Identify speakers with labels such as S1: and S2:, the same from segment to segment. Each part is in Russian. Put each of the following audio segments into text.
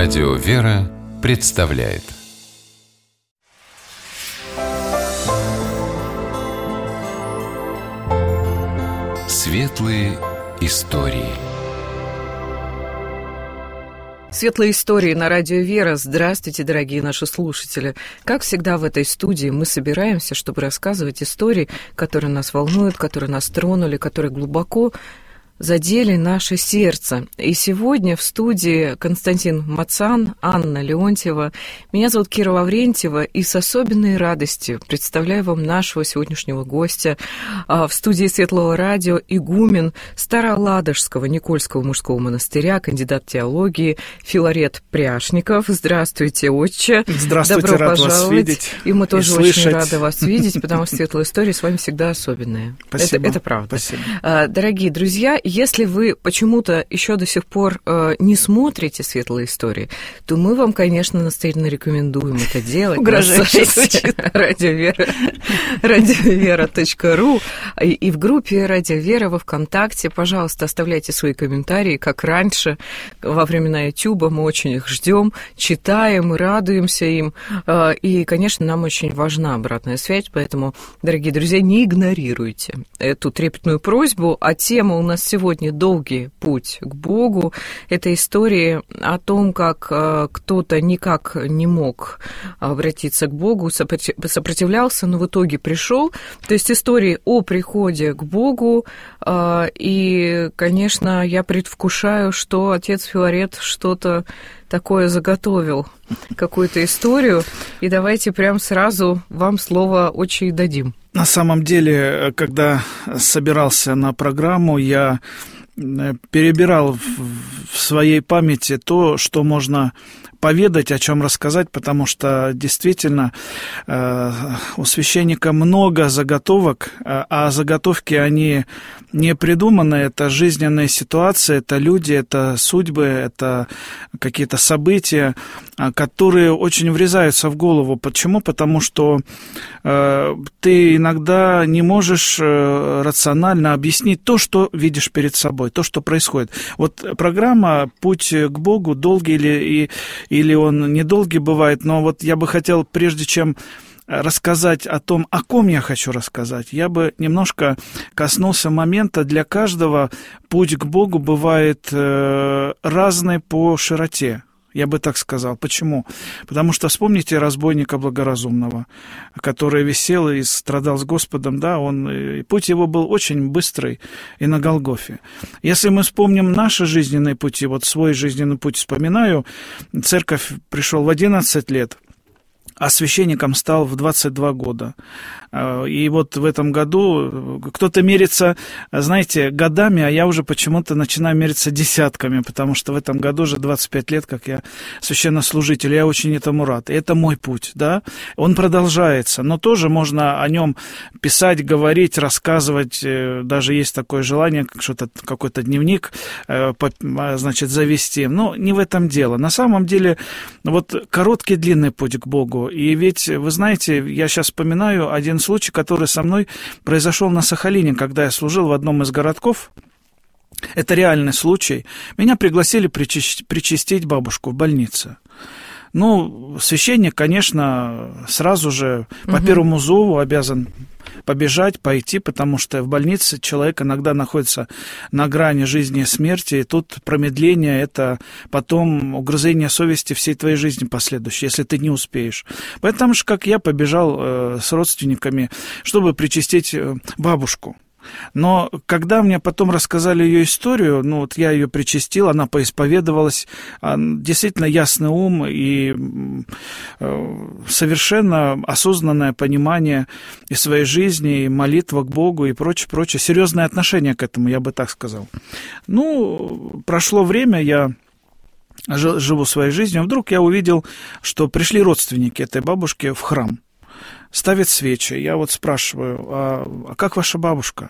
S1: Радио «Вера» представляет Светлые истории.
S2: Светлые истории на радио «Вера». Здравствуйте, дорогие наши слушатели. Как всегда в этой студии мы собираемся, чтобы рассказывать истории, которые нас волнуют, которые нас тронули, которые глубоко задели наше сердце. И сегодня в студии Константин Мацан, Анна Леонтьева. Меня зовут Кира Лаврентьева, и с особенной радостью представляю вам нашего сегодняшнего гостя в студии Светлого радио, игумен Староладожского Никольского мужского монастыря, кандидат теологии Филарет Пряшников. Здравствуйте, отче.
S3: Здравствуйте,
S2: добро
S3: рад
S2: пожаловать.
S3: вас видеть.
S2: И мы тоже очень
S3: слышать.
S2: рады вас видеть, потому что светлые истории с вами всегда особенные.
S3: Спасибо.
S2: Это правда.
S3: Спасибо.
S2: Дорогие друзья, если вы почему-то еще до сих пор не смотрите «Светлые истории», то мы вам, конечно, настоятельно рекомендуем это делать.
S3: Угрожающе
S2: звучит. Радиовера.ру и в группе «Радио Вера» во ВКонтакте. Пожалуйста, оставляйте свои комментарии, как раньше, во времена Ютуба. Мы очень их ждем, читаем и радуемся им. И, конечно, нам очень важна обратная связь, поэтому, дорогие друзья, не игнорируйте эту трепетную просьбу. А тема у нас сегодня «Долгий путь к Богу». Это истории о том, как кто-то никак не мог обратиться к Богу, сопротивлялся, но в итоге пришел. То есть истории о приходе к Богу. И, конечно, я предвкушаю, что отец Филарет что-то такое заготовил, какую-то историю. И давайте прям сразу вам слово, отче, и дадим.
S3: На самом деле, когда собирался на программу, я перебирал в своей памяти то, что можно поведать, о чем рассказать, потому что действительно у священника много заготовок, а заготовки, они не придуманы, это жизненные ситуации, это люди, это судьбы, это какие-то события, которые очень врезаются в голову. Почему? Потому что ты иногда не можешь рационально объяснить то, что видишь перед собой, то, что происходит. Вот программа «Путь к Богу», долгий или он недолгий бывает, но вот я бы хотел, прежде чем рассказать о том, о ком я хочу рассказать, я бы немножко коснулся момента. Для каждого путь к Богу бывает разный по широте. Я бы так сказал. Почему? Потому что вспомните разбойника благоразумного, который висел и страдал с Господом, да, путь его был очень быстрый и на Голгофе. Если мы вспомним наши жизненные пути, вот свой жизненный путь вспоминаю, в церковь пришел в 11 лет, а священником стал в 22 года. И вот в этом году кто-то мерится, знаете, годами, а я уже почему-то начинаю мериться десятками, потому что в этом году уже 25 лет, как я священнослужитель, я очень этому рад. И это мой путь, да, он продолжается, но тоже можно о нем писать, говорить, рассказывать, даже есть такое желание, что-то, какой-то дневник, значит, завести, но не в этом дело. На самом деле, вот короткий, длинный путь к Богу. И ведь, вы знаете, я сейчас вспоминаю один случай, который со мной произошел на Сахалине, когда я служил в одном из городков. Это реальный случай. Меня пригласили причастить бабушку в больнице. Ну, священник, конечно, сразу же по первому зову обязан побежать, пойти, потому что в больнице человек иногда находится на грани жизни и смерти, и тут промедление – это потом угрызение совести всей твоей жизни последующей, если ты не успеешь. Поэтому же, как я, побежал с родственниками, чтобы причастить бабушку. Но когда мне потом рассказали ее историю, ну вот я ее причастил, она поисповедовалась, действительно ясный ум и совершенно осознанное понимание и своей жизни, и молитва к Богу, и прочее, серьезное отношение к этому, я бы так сказал. Ну, прошло время, я живу своей жизнью, вдруг я увидел, что пришли родственники этой бабушки в храм. Ставят свечи. Я вот спрашиваю, а как ваша бабушка?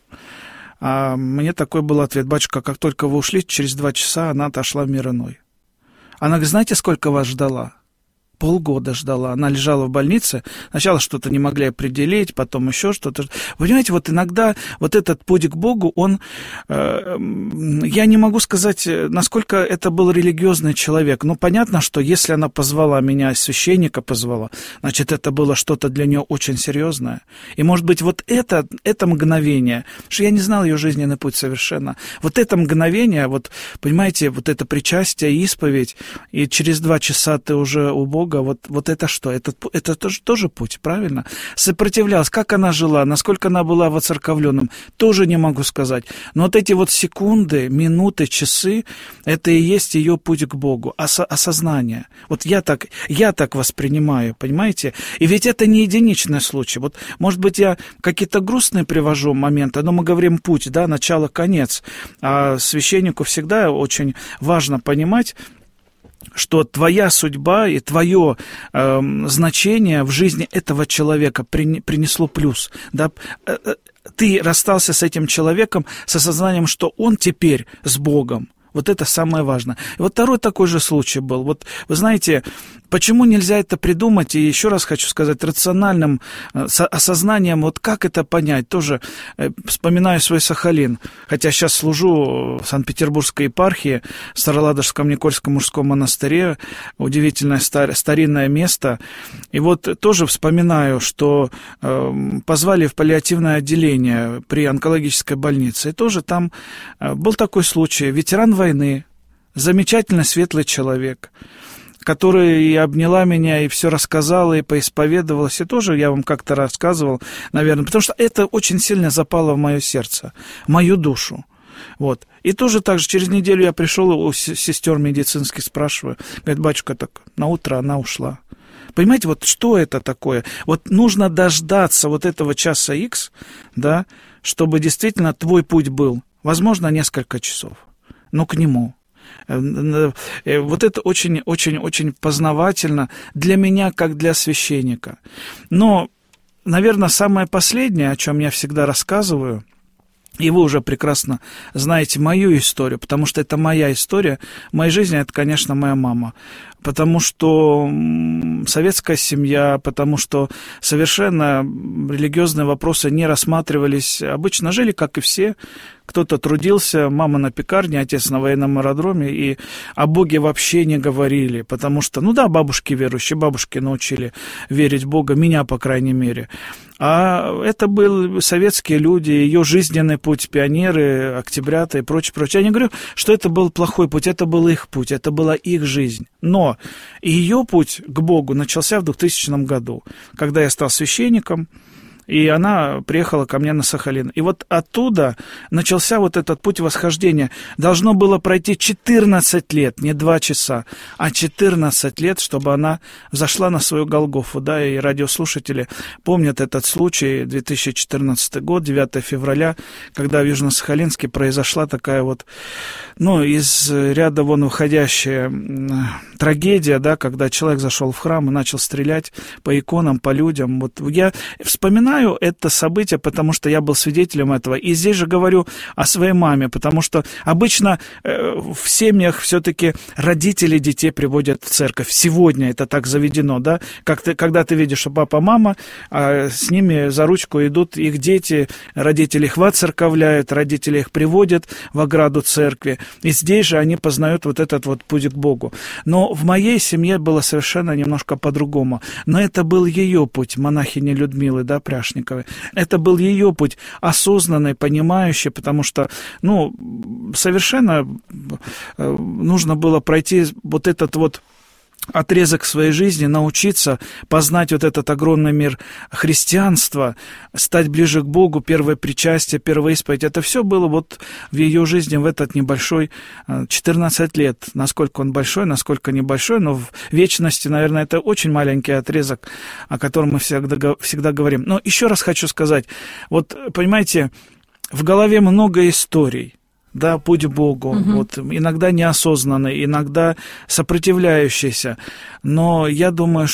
S3: А мне такой был ответ: батюшка, как только вы ушли, через 2 часа она отошла в мир иной. Она говорит: знаете, сколько вас ждала? полгода ждала. Она лежала в больнице, сначала что-то не могли определить, потом еще что-то. Понимаете, вот иногда вот этот путь к Богу, он, я не могу сказать, насколько это был религиозный человек. Но понятно, что если она позвала меня, священника позвала, значит, это было что-то для нее очень серьезное. И, может быть, вот это мгновение, что я не знал ее жизненный путь совершенно, вот это мгновение, вот, понимаете, вот это причастие, исповедь, и через 2 часа ты уже у Бога, вот это что? Это тоже путь, правильно? Сопротивлялась. Как она жила? Насколько она была воцерковленным? Тоже не могу сказать. Но вот эти вот секунды, минуты, часы, это и есть ее путь к Богу. Осознание. Вот я так воспринимаю, понимаете? И ведь это не единичный случай. Вот, может быть, я какие-то грустные привожу моменты, но мы говорим путь, да, начало, конец. А священнику всегда очень важно понимать, что твоя судьба и твое значение в жизни этого человека принесло плюс. Да? Ты расстался с этим человеком с осознанием, что он теперь с Богом. Вот это самое важное. И вот второй такой же случай был. Вот вы знаете, почему нельзя это придумать? И еще раз хочу сказать, рациональным осознанием, вот как это понять? Тоже вспоминаю свой Сахалин. Хотя сейчас служу в Санкт-Петербургской епархии, в Староладожском Никольском мужском монастыре. Удивительное старинное место. И вот тоже вспоминаю, что позвали в паллиативное отделение при онкологической больнице. И тоже там был такой случай. Ветеран войны, замечательный светлый человек, который и обняла меня, и все рассказала, и поисповедовалась. И тоже я вам как-то рассказывал, наверное, потому что это очень сильно запало в мое сердце, в мою душу. Вот. И тоже так же через неделю я пришел у сестер медицинских, спрашиваю, говорит, батюшка, так на утро она ушла. Понимаете, вот что это такое? Вот нужно дождаться вот этого часа X, да, чтобы действительно твой путь был, возможно, несколько часов, но к нему. Вот это очень-очень-очень познавательно для меня, как для священника. Но, наверное, самое последнее, о чем я всегда рассказываю, и вы уже прекрасно знаете мою историю, потому что это моя история. В моей жизни это, конечно, моя мама. Потому что советская семья, потому что совершенно религиозные вопросы не рассматривались. Обычно жили, как и все. Кто-то трудился, мама на пекарне, отец на военном аэродроме, и о Боге вообще не говорили, потому что, ну да, бабушки верующие, бабушки научили верить в Бога, меня, по крайней мере. А это были советские люди, ее жизненный путь, пионеры, октябрята и прочее, прочее. Я не говорю, что это был плохой путь, это был их путь, это была их жизнь. Но ее путь к Богу начался в 2000 году, когда я стал священником, и она приехала ко мне на Сахалин. И вот оттуда начался вот этот путь восхождения. Должно было пройти 14 лет, не 2 часа, а 14 лет, чтобы она взошла на свою Голгофу. Да, и радиослушатели помнят этот случай, 2014 год, 9 февраля, когда в Южно-Сахалинске произошла такая вот, ну, из ряда вон выходящая трагедия, да, когда человек зашел в храм и начал стрелять по иконам, по людям. Вот я вспоминаю это событие, потому что я был свидетелем этого. И здесь же говорю о своей маме, потому что обычно в семьях все-таки родители детей приводят в церковь. Сегодня это так заведено, да? Когда ты видишь, что папа, мама, а с ними за ручку идут их дети, родители их воцерковляют, родители их приводят в ограду церкви. И здесь же они познают вот этот вот путь к Богу. Но в моей семье было совершенно немножко по-другому. Но это был ее путь, монахини Людмилы, да, Пряшниковой. Это был ее путь, осознанный, понимающий, потому что, ну, совершенно нужно было пройти вот этот вот отрезок своей жизни, научиться познать вот этот огромный мир христианства, стать ближе к Богу, первое причастие, первая исповедь. Это все было вот в ее жизни в этот небольшой 14 лет. Насколько он большой, насколько небольшой, но в вечности, наверное, это очень маленький отрезок, о котором мы всегда говорим. Но еще раз хочу сказать, вот, понимаете, в голове много историй. Да, путь к Богу, вот, иногда неосознанный, иногда сопротивляющийся. Но я думаю,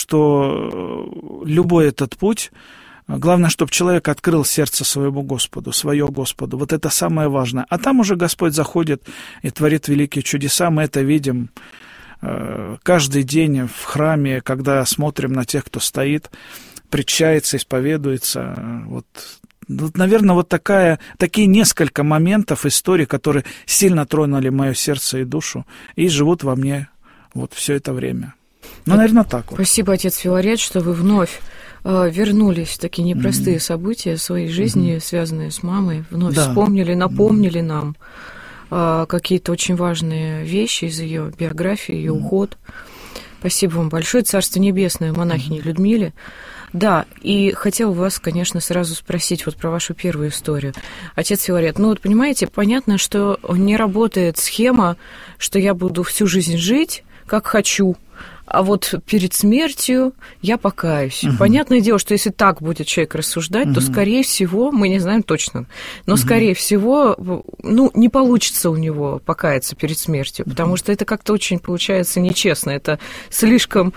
S3: что любой этот путь, главное, чтобы человек открыл сердце своему Господу, свое Господу. Вот это самое важное. А там уже Господь заходит и творит великие чудеса. Мы это видим каждый день в храме, когда смотрим на тех, кто стоит, причащается, исповедуется. Вот, наверное, вот такие несколько моментов истории, которые сильно тронули мое сердце и душу и живут во мне вот все это время. Ну, наверное, так вот.
S2: Спасибо, отец Филарет, что вы вновь вернулись в такие непростые события своей жизни, связанные с мамой, вновь вспомнили, напомнили нам какие-то очень важные вещи из ее биографии, ее уход. Спасибо вам большое. Царство небесное монахине Людмиле. Да, и хотела вас, конечно, сразу спросить вот про вашу первую историю. Отец Филарет, ну вот понимаете, понятно, что не работает схема, что я буду всю жизнь жить, как хочу, а вот перед смертью я покаюсь. Понятное дело, что если так будет человек рассуждать, то, скорее всего, мы не знаем точно, но, скорее всего, ну, не получится у него покаяться перед смертью, потому что это как-то очень получается нечестно, это слишком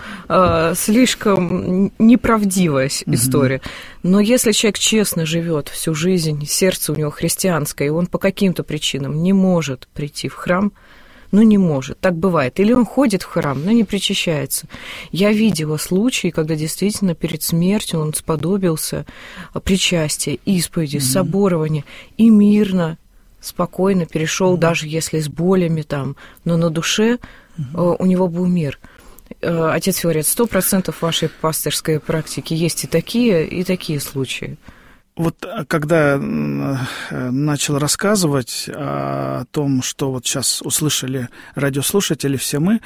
S2: неправдивая история. Но если человек честно живет всю жизнь, сердце у него христианское, и он по каким-то причинам не может прийти в храм, ну, не может, так бывает. Или он ходит в храм, но не причащается. Я видела случаи, когда действительно перед смертью он сподобился причастия, исповеди, соборования и мирно, спокойно перешел, даже если с болями там, но на душе у него был мир. Отец Филарет, 100% вашей пастырской практики есть и такие случаи.
S3: Вот когда начал рассказывать о том, что вот сейчас услышали радиослушатели все мы,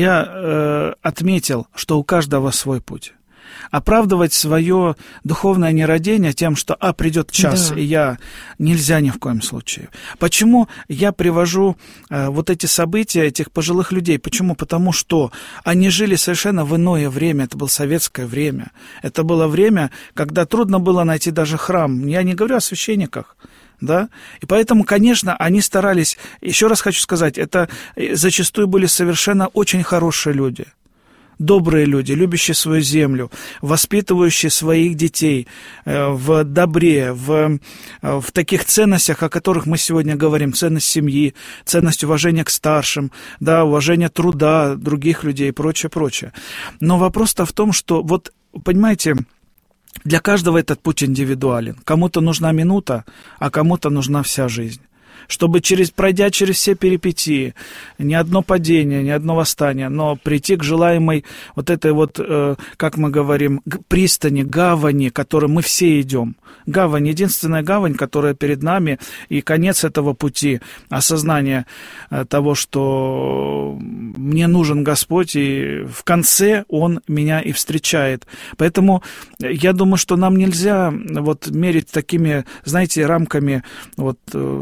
S3: я отметил, что у каждого свой путь. Оправдывать свое духовное нерадение тем, что придет час, и нельзя ни в коем случае. Почему я привожу вот эти события этих пожилых людей? Почему? Потому что они жили совершенно в иное время. Это было советское время. Это было время, когда трудно было найти даже храм. Я не говорю о священниках. Да? И поэтому, конечно, они старались, еще раз хочу сказать, это зачастую были совершенно очень хорошие люди. Добрые люди, любящие свою землю, воспитывающие своих детей в добре, в таких ценностях, о которых мы сегодня говорим, ценность семьи, ценность уважения к старшим, да, уважение труда других людей и прочее, прочее. Но вопрос-то в том, что, вот, понимаете, для каждого этот путь индивидуален. Кому-то нужна минута, а кому-то нужна вся жизнь. Чтобы пройдя через все перипетии, ни одно падение, ни одно восстание, но прийти к желаемой вот этой вот, как мы говорим, пристани, гавани, к которой мы все идем. Гавань, единственная гавань, которая перед нами, и конец этого пути, осознание того, что мне нужен Господь, и в конце Он меня и встречает. Поэтому я думаю, что нам нельзя вот мерить такими, знаете, рамками, вот,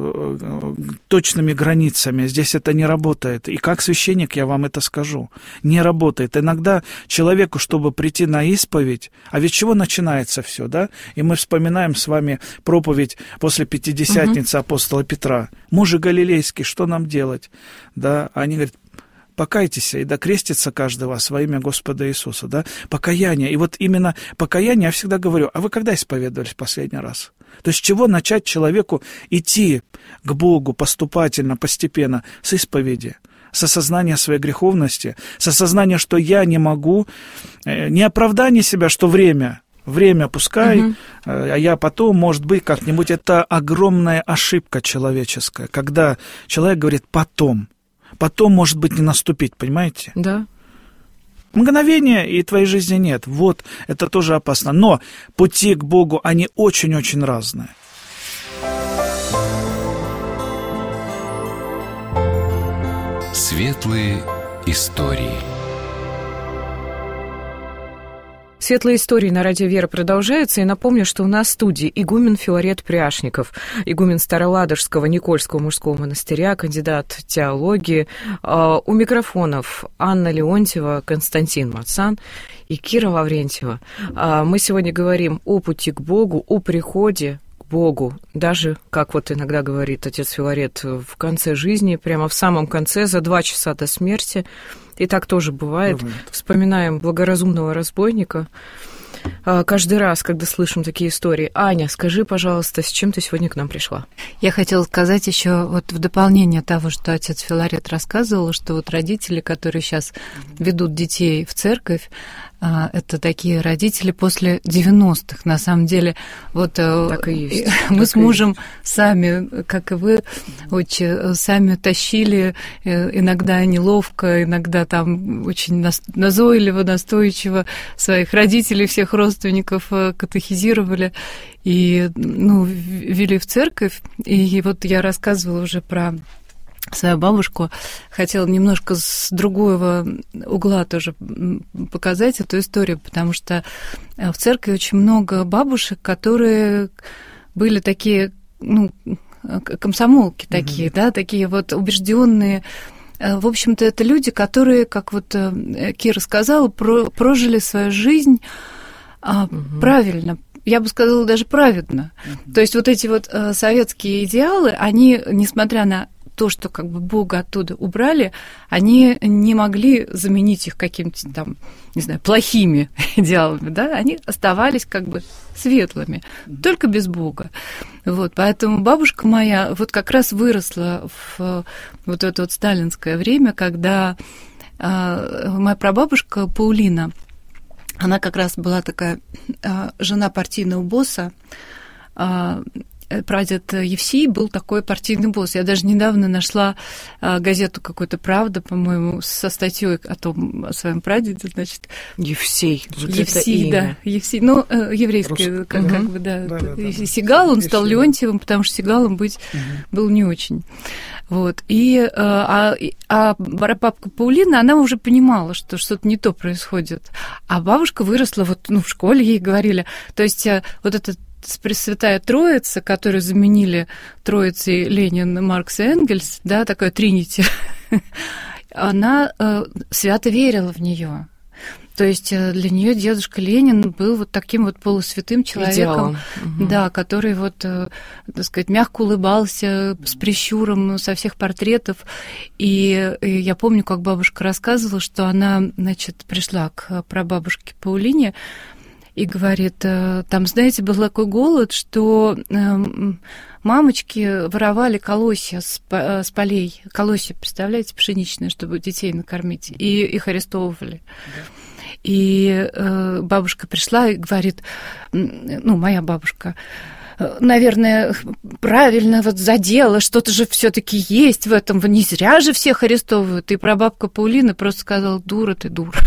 S3: точными границами. Здесь это не работает. И как священник я вам это скажу. Не работает. Иногда человеку, чтобы прийти на исповедь, а ведь чего начинается все, да? И мы вспоминаем с вами проповедь после Пятидесятницы апостола Петра. Мужи галилейские, что нам делать? Да? Они говорят: покайтесь, и да крестится каждый вас во имя Господа Иисуса, да? Покаяние. И вот именно покаяние, я всегда говорю: а вы когда исповедовались в последний раз? То есть с чего начать человеку идти к Богу поступательно, постепенно? С исповеди, с осознания своей греховности, с осознания, что я не могу, не оправдание себя, что время пускай, а я потом, может быть, как-нибудь. Это огромная ошибка человеческая, когда человек говорит «потом». Потом, может быть, не наступить, понимаете?
S2: Да.
S3: Мгновения, и твоей жизни нет. Вот, это тоже опасно. Но пути к Богу, они очень-очень разные.
S1: Светлые истории.
S2: Светлые истории на радио «Вера» продолжаются. И напомню, что у нас в студии игумен Филарет Пряшников, игумен Староладожского Никольского мужского монастыря, кандидат теологии. У микрофонов Анна Леонтьева, Константин Мацан и Кира Лаврентьева. Мы сегодня говорим о пути к Богу, о приходе к Богу. Даже, как вот иногда говорит отец Филарет, в конце жизни, прямо в самом конце, за 2 часа до смерти. И так тоже бывает. Вспоминаем благоразумного разбойника. каждый раз, когда слышим такие истории. Аня, скажи, пожалуйста, с чем ты сегодня к нам пришла?
S4: Я хотела сказать еще вот в дополнение того, что отец Филарет рассказывал, что вот родители, которые сейчас ведут детей в церковь, это такие родители после 90-х. На самом деле, вот
S2: так и есть.
S4: Мы с мужем сами, как и вы, очень сами тащили, иногда неловко, иногда там очень назойливо, настойчиво своих родителей, всех родственников катехизировали и вели в церковь. И вот я рассказывала уже про свою бабушку, хотела немножко с другого угла тоже показать эту историю, потому что в церкви очень много бабушек, которые были такие, комсомолки такие, да, такие вот убежденные. В общем-то, это люди, которые, как вот Кира сказала, прожили свою жизнь правильно. Я бы сказала, даже праведно. То есть вот эти вот советские идеалы, они, несмотря на то, что как бы Бога оттуда убрали, они не могли заменить их какими-то там, не знаю, плохими идеалами, да, они оставались как бы светлыми, только без Бога. Вот, поэтому бабушка моя вот как раз выросла в вот это вот сталинское время, когда моя прабабушка Паулина, она как раз была такая жена партийного босса. Прадед Евсей был такой партийный босс. Я даже недавно нашла газету какую-то «Правда», по-моему, со статьей о своем прадеде, значит.
S2: Евсей. Вот
S4: Евсей, да. Евсей. Ну, еврейский, как бы, да. Сигал, он стал Леонтьевым, потому что Сигалом быть был не очень. Вот. И бабка Паулина, она уже понимала, что что-то не то происходит. А бабушка выросла вот, в школе, ей говорили. То есть вот этот Пресвятая Троица, которую заменили Троицей Ленин, Маркс и Энгельс, да, такое Тринити, она свято верила в нее. То есть для нее дедушка Ленин был вот таким вот полусвятым человеком, да, который вот, так сказать, мягко улыбался, с прищуром со всех портретов. И я помню, как бабушка рассказывала, что она, значит, пришла к прабабушке Паулине и говорит, там, знаете, был такой голод, что мамочки воровали колосья с полей. Колосья, представляете, пшеничные, чтобы детей накормить. И их арестовывали. Да. И бабушка пришла и говорит, моя бабушка, наверное, правильно вот задела, что-то же все-таки есть в этом, не зря же всех арестовывают. И прабабка Паулина просто сказала, дура ты, дура.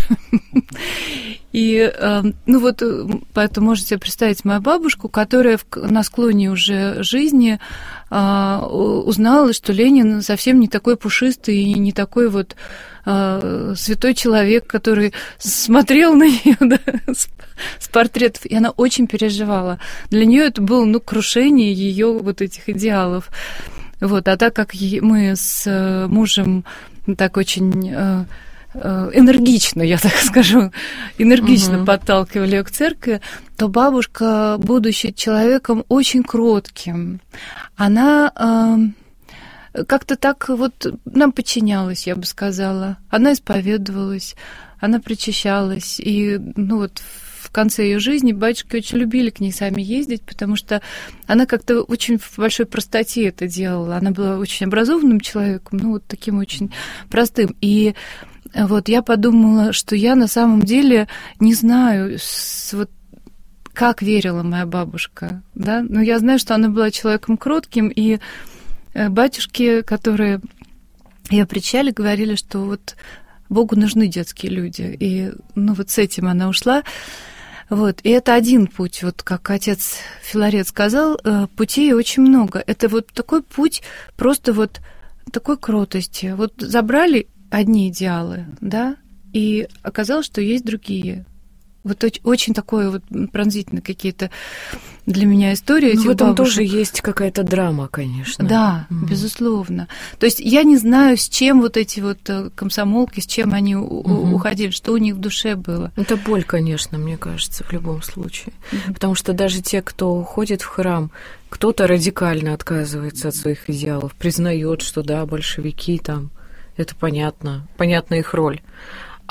S4: И, вот, поэтому можете себе представить мою бабушку, которая на склоне уже жизни узнала, что Ленин совсем не такой пушистый и не такой вот святой человек, который смотрел на нее, да, с портретов, и она очень переживала. Для нее это было, крушение ее вот этих идеалов. Вот, а так как мы с мужем так очень энергично, я так скажу, подталкивали ее к церкви, то бабушка, будучи человеком очень кротким, она как-то так вот нам подчинялась, я бы сказала. Она исповедовалась, она причащалась, и в конце ее жизни батюшки очень любили к ней сами ездить, потому что она как-то очень в большой простоте это делала. Она была очень образованным человеком, таким очень простым. И вот я подумала, что я на самом деле не знаю, как верила моя бабушка, да? Но я знаю, что она была человеком кротким, и батюшки, которые ее причащали, говорили, что вот Богу нужны детские люди. И с этим она ушла. Вот. И это один путь. Вот как отец Филарет сказал, путей очень много. Это вот такой путь просто вот такой кротости. Вот забрали одни идеалы, да, и оказалось, что есть другие. Вот очень такое вот пронзительно какие-то для меня истории этих бабушек. В этом
S2: тоже есть какая-то драма, конечно.
S4: Да, безусловно. То есть я не знаю, с чем вот эти вот комсомолки, с чем они уходили, что у них в душе было.
S2: Это боль, конечно, мне кажется, в любом случае. Потому что даже те, кто ходит в храм, кто-то радикально отказывается от своих идеалов, признает, что да, большевики там, это понятно их роль.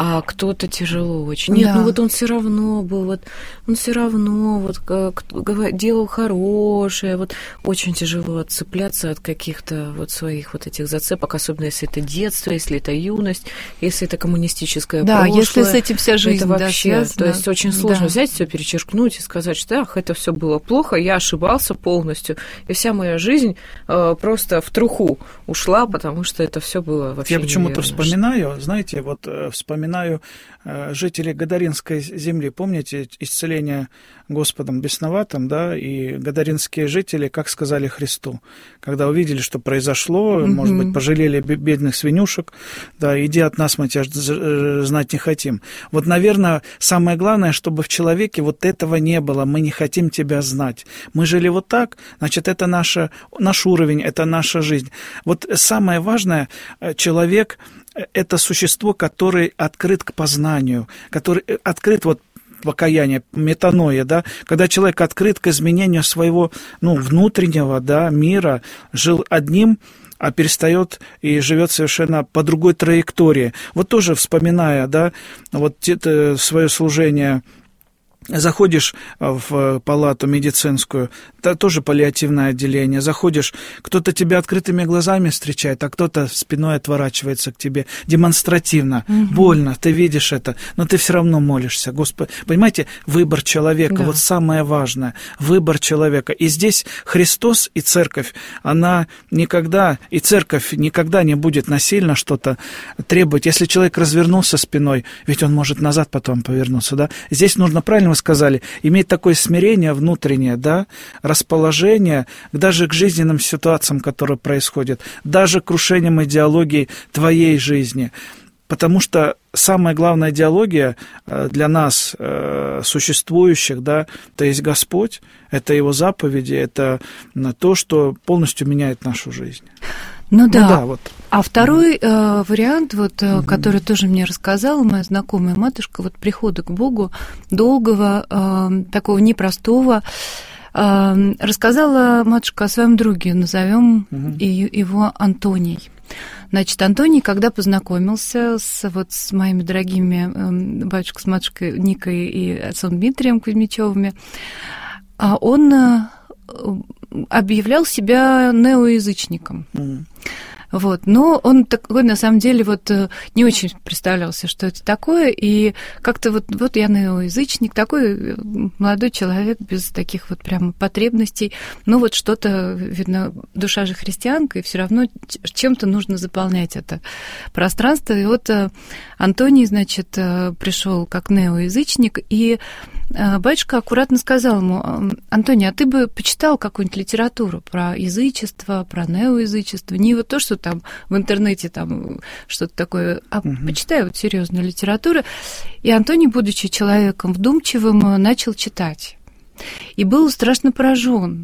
S2: а кто-то тяжело очень. Нет, ну вот он все равно был, он все равно делал хорошее, очень тяжело отцепляться от каких-то своих этих зацепок, особенно если это детство, если это юность, если это коммунистическое прошлое.
S4: Да, если с этим вся жизнь,
S2: это вообще,
S4: связана.
S2: То есть очень сложно взять все, перечеркнуть и сказать, что это все было плохо, я ошибался полностью, и вся моя жизнь просто в труху ушла, потому что это все было вообще неверно.
S3: Я почему-то вспоминаю, знаете, вспоминаю жителей Гадаринской земли. Помните исцеление Господом бесноватым, да, и гадаринские жители, как сказали Христу, когда увидели, что произошло, может быть, пожалели бедных свинюшек, да, иди от нас, мы тебя знать не хотим. Наверное, самое главное, чтобы в человеке этого не было, мы не хотим тебя знать. Мы жили так, значит, это наш уровень, это наша жизнь. Самое важное, человек – это существо, которое открыт к познанию, который открыт покаяние, метаноя, да, когда человек открыт к изменению своего, внутреннего, да, мира, жил одним, а перестает и живет совершенно по другой траектории. Тоже вспоминая, да, свое служение, заходишь в палату медицинскую, тоже паллиативное отделение, заходишь, кто-то тебя открытыми глазами встречает, а кто-то спиной отворачивается к тебе демонстративно, больно, ты видишь это, но ты все равно молишься. Господи, понимаете, выбор человека, самое важное, выбор человека. И здесь Христос и Церковь, и Церковь никогда не будет насильно что-то требовать. Если человек развернулся спиной, ведь он может назад потом повернуться, да? Здесь нужно, правильно вы сказали, иметь такое смирение внутреннее, да, расположение даже к жизненным ситуациям, которые происходят, даже к крушениям идеологии твоей жизни. Потому что самая главная идеология для нас, существующих, да, это есть Господь, это Его заповеди, это то, что полностью меняет нашу жизнь.
S4: А второй вариант, который тоже мне рассказала моя знакомая матушка, прихода к Богу, долгого, такого непростого, рассказала матушка о своем друге, назовем его Антоний. Значит, Антоний, когда познакомился с моими дорогими батюшкой с матушкой Никой и отцом Дмитрием Кузьмичевыми, он объявлял себя неоязычником. Но он такой, на самом деле, не очень представлялся, что это такое, и как-то я неоязычник, такой молодой человек без таких прямо потребностей, что-то, видно, душа же христианка, и все равно чем-то нужно заполнять это пространство, и Антоний, значит, пришел как неоязычник, и батюшка аккуратно сказал ему: Антоний, а ты бы почитал какую-нибудь литературу про язычество, про неоязычество, не то, что там в интернете там что-то такое, а почитай серьезную литературу. И Антоний, будучи человеком вдумчивым, начал читать. И был страшно поражен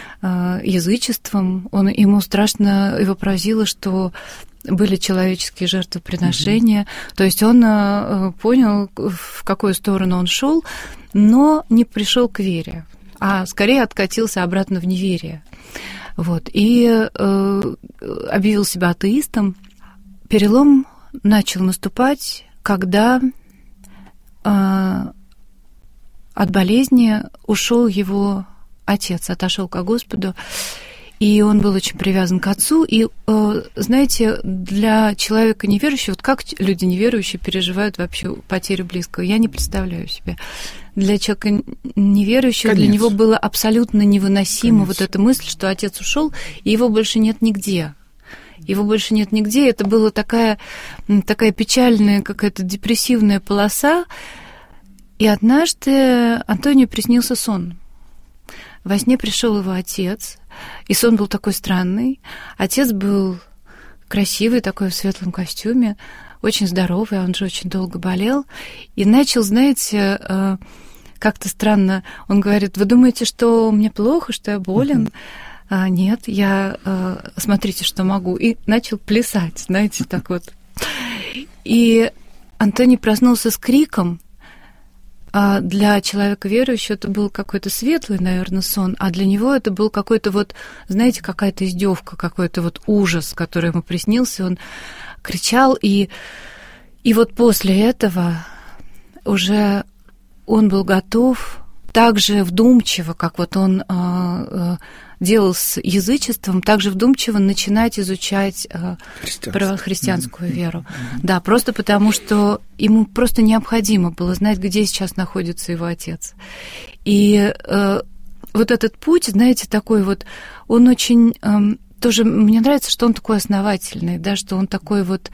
S4: язычеством. Ему страшно его поразило, что были человеческие жертвоприношения. То есть он понял, в какую сторону он шел, но не пришел к вере, а скорее откатился обратно в неверие. И объявил себя атеистом. Перелом начал наступать, когда от болезни ушел его отец, отошел ко Господу, и он был очень привязан к отцу. И, знаете, для человека неверующего, как люди неверующие переживают вообще потерю близкого, я не представляю себе. Для человека неверующего, для него было абсолютно невыносимо эта мысль, что отец ушел, и его больше нет нигде. Его больше нет нигде. Это была такая печальная, какая-то депрессивная полоса. И однажды Антонию приснился сон. Во сне пришел его отец, и сон был такой странный. Отец был красивый, такой в светлом костюме, очень здоровый, он же очень долго болел. И начал, знаете, как-то странно, он говорит: вы думаете, что мне плохо, что я болен? Нет, я, смотрите, что могу. И начал плясать, знаете, так вот. И Антоний проснулся с криком. Для человека верующего это был какой-то светлый, наверное, сон, а для него это был какой-то знаете, какая-то издевка, какой-то ужас, который ему приснился. Он кричал, и И вот после этого уже он был готов так же вдумчиво, как вот он делал с язычеством, также вдумчиво начинать изучать христианскую веру. Да, просто потому, что ему просто необходимо было знать, где сейчас находится его отец. И вот этот путь, знаете, такой вот, он очень... тоже мне нравится, что он такой основательный, да, что он такой вот...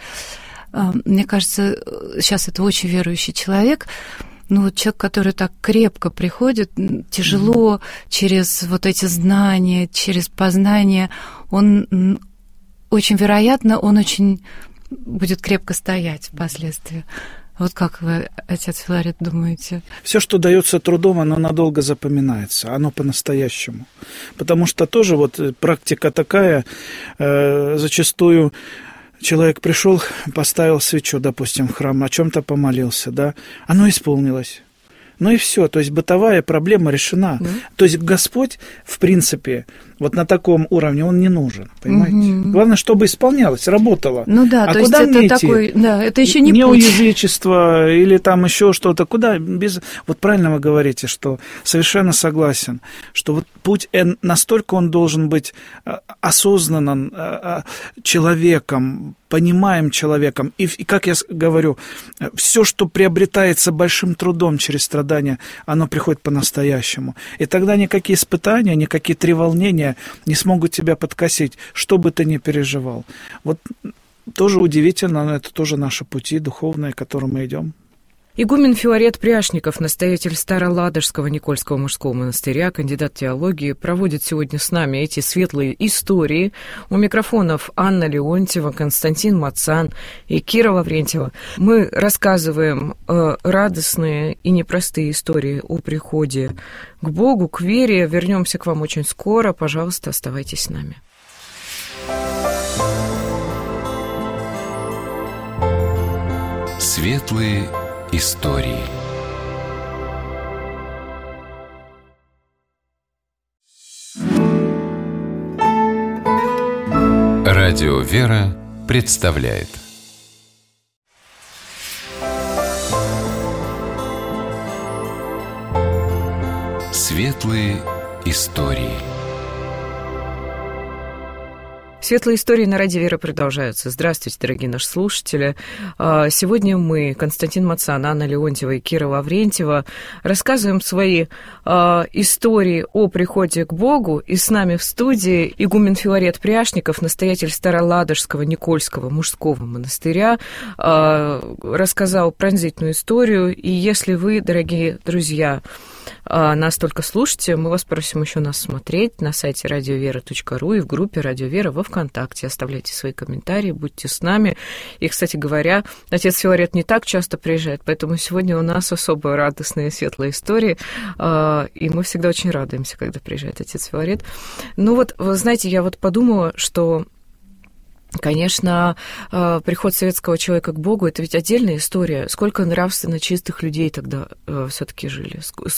S4: Мне кажется, сейчас это очень верующий человек, ну, вот человек, который так крепко приходит, тяжело через вот эти знания, через познание, он очень вероятно, он очень будет крепко стоять впоследствии. Вот как вы, отец Филарет, думаете?
S3: Все, что дается трудом, оно надолго запоминается, оно по-настоящему. Потому что тоже вот практика такая, зачастую человек пришел, поставил свечу, допустим, в храм, о чем-то помолился, да, оно исполнилось. Ну и все, то есть бытовая проблема решена. Да. То есть Господь, в принципе, вот на таком уровне он не нужен, понимаете? Главное, чтобы исполнялось, работало.
S4: Ну да,
S3: а
S4: то
S3: куда
S4: есть это такой, да, это еще не
S3: у язычества или там еще что-то, куда без... Вот правильно вы говорите, что совершенно согласен, что вот путь настолько он должен быть осознанным человеком, понимаем человеком. И как я говорю, все, что приобретается большим трудом через страдания, оно приходит по-настоящему. И тогда никакие испытания, никакие треволнения не смогут тебя подкосить, что бы ты ни переживал. Вот тоже удивительно, но это тоже наши пути духовные, к которым мы идем.
S2: Игумен Филарет Пряшников, настоятель Староладожского Никольского мужского монастыря, кандидат теологии, проводит сегодня с нами эти светлые истории. У микрофонов Анна Леонтьева, Константин Мацан и Кира Лаврентьева. Мы рассказываем радостные и непростые истории о приходе к Богу, к вере. Вернемся к вам очень скоро. Пожалуйста, оставайтесь с нами.
S1: Светлые истории. Радио «Вера» представляет Светлые истории.
S2: Светлые истории на радио «Вера» продолжаются. Здравствуйте, дорогие наши слушатели. Сегодня мы, Константин Мацан, Анна Леонтьева и Кира Лаврентьева, рассказываем свои истории о приходе к Богу. И с нами в студии игумен Филарет Пряшников, настоятель Староладожского Никольского мужского монастыря, рассказал пронзительную историю. И если вы, дорогие друзья, нас только слушайте, мы вас просим еще нас смотреть на сайте radiovera.ru и в группе «Радио Вера» во ВКонтакте. Оставляйте свои комментарии, будьте с нами. И, кстати говоря, отец Филарет не так часто приезжает, поэтому сегодня у нас особо радостные светлые истории, и мы всегда очень радуемся, когда приезжает отец Филарет. Ну вот, вы знаете, я вот подумала, что... Конечно, приход советского человека к Богу – это ведь отдельная история. Сколько нравственно чистых людей тогда все-таки жили,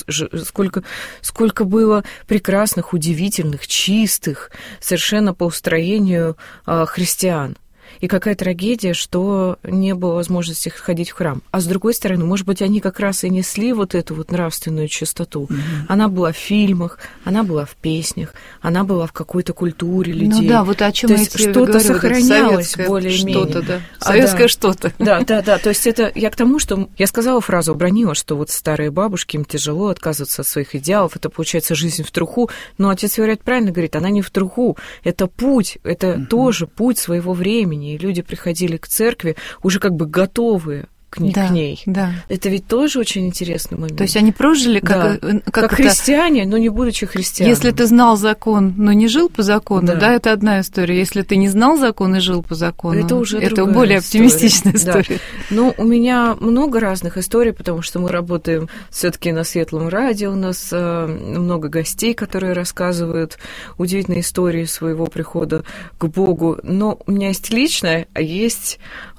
S2: сколько было прекрасных, удивительных, чистых, совершенно по устроению христиан. И какая трагедия, что не было возможности ходить в храм. А с другой стороны, может быть, они как раз и несли вот эту вот нравственную чистоту. Она была в фильмах, она была в песнях, она была в какой-то культуре людей.
S4: Ну да, вот о чем я тебе
S2: что-то
S4: говорю,
S2: сохранялось более-менее.
S4: Что-то, да. Советское что-то.
S2: Да. То есть это я к тому, что я сказала фразу, обронила, что вот старые бабушки, им тяжело отказываться от своих идеалов, это получается жизнь в труху. Но отец Филарет правильно говорит, она не в труху, это путь, это тоже путь своего времени. И люди приходили к церкви уже как бы готовые к ней.
S4: Да.
S2: Это ведь тоже очень интересный момент.
S4: То есть они прожили как
S2: христиане, но не будучи христианами.
S4: Если ты знал закон, но не жил по закону, да, это одна история. Если ты не знал закон и жил по закону,
S2: это уже
S4: это более оптимистичная история.
S2: Да. Ну, у меня много разных историй, потому что мы работаем все-таки на Светлом радио, у нас много гостей, которые рассказывают удивительные истории своего прихода к Богу. Но у меня есть личная, а есть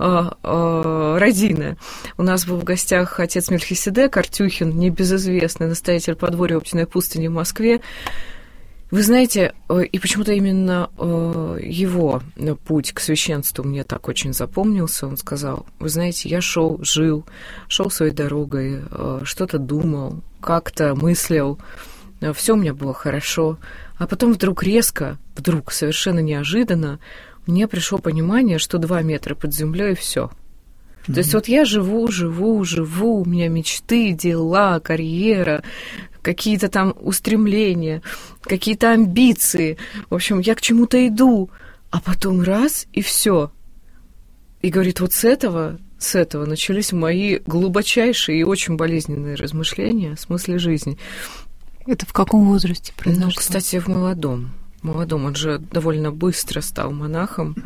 S2: родильная. У нас был в гостях отец Мельхиседек Артюхин, небезызвестный настоятель подворья Оптиной пустыни в Москве. Вы знаете, и почему-то именно его путь к священству мне так очень запомнился. Он сказал: вы знаете, я шел своей дорогой, что-то думал, как-то мыслил, все у меня было хорошо. А потом вдруг совершенно неожиданно, мне пришло понимание, что 2 метра под землей и все. То есть вот я живу, у меня мечты, дела, карьера, какие-то там устремления, какие-то амбиции. В общем, я к чему-то иду, а потом раз и все. И говорит, вот с этого начались мои глубочайшие и очень болезненные размышления о смысле жизни.
S4: Это в каком возрасте произошло?
S2: Ну, кстати, в молодом. Он же довольно быстро стал монахом.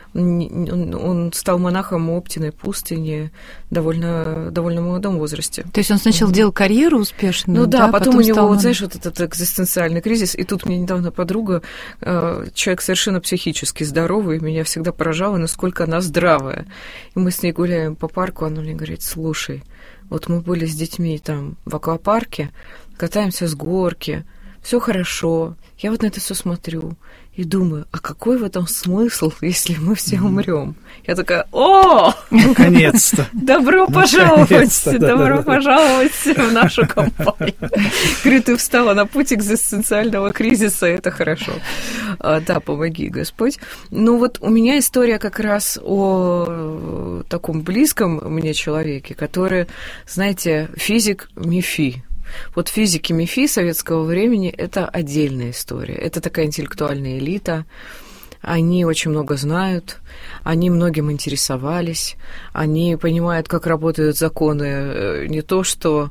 S2: Он стал монахом в Оптиной пустыне в довольно молодом возрасте.
S4: То есть он сначала делал карьеру успешную?
S2: Ну да, потом у него, вот знаешь, вот этот экзистенциальный кризис. И тут мне недавно подруга, человек совершенно психически здоровый, меня всегда поражало, насколько она здравая. И мы с ней гуляем по парку, она мне говорит: слушай, вот мы были с детьми там в аквапарке, катаемся с горки, все хорошо. Я вот на это все смотрю и думаю, а какой в этом смысл, если мы все умрем? Я такая: о!
S3: Наконец-то!
S2: Добро пожаловать в нашу компанию. Говорю, ты встала на путь экзистенциального кризиса, это хорошо. Да, помоги, Господь. Ну вот у меня история как раз о таком близком мне человеке, который, знаете, физик МИФИ. Вот физики МИФИ советского времени – это отдельная история. Это такая интеллектуальная элита. Они очень много знают, они многим интересовались, они понимают, как работают законы, не то что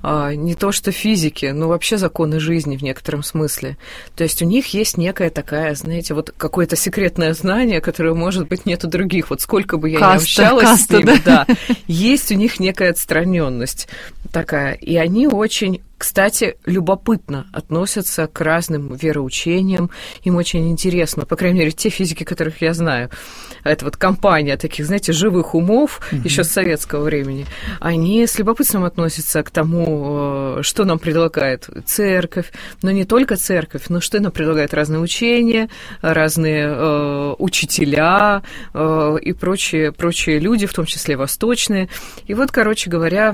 S2: физики, но вообще законы жизни в некотором смысле. То есть у них есть некая такая, знаете, вот какое-то секретное знание, которое, может быть, нет у других. Вот сколько бы я ни общалась с ними, да, есть у них некая отстраненность такая. И они очень, кстати, любопытно относятся к разным вероучениям. Им очень интересно, по крайней мере, те физики, которых я знаю, это вот компания таких, знаете, живых умов еще с советского времени, они с любопытством относятся к тому, что нам предлагает церковь, но не только церковь, но что нам предлагают разные учения, разные учителя и прочие люди, в том числе восточные. И вот, короче говоря,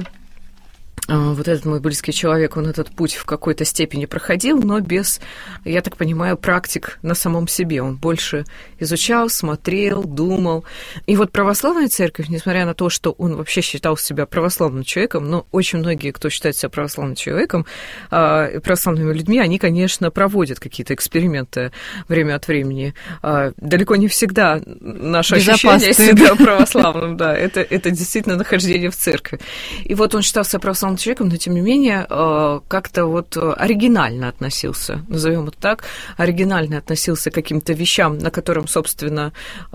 S2: вот этот мой близкий человек, он этот путь в какой-то степени проходил, но без, я так понимаю, практик на самом себе. Он больше изучал, смотрел, думал. И вот православная церковь, несмотря на то, что он вообще считал себя православным человеком, но очень многие, кто считает себя православным человеком, православными людьми, они, конечно, проводят какие-то эксперименты время от времени. Далеко не всегда наше ощущение себя православным, да, это действительно нахождение в церкви. И вот он считал себя православным человеком, но, тем не менее, как-то вот оригинально относился, назовем это так, оригинально относился к каким-то вещам, на котором, собственно,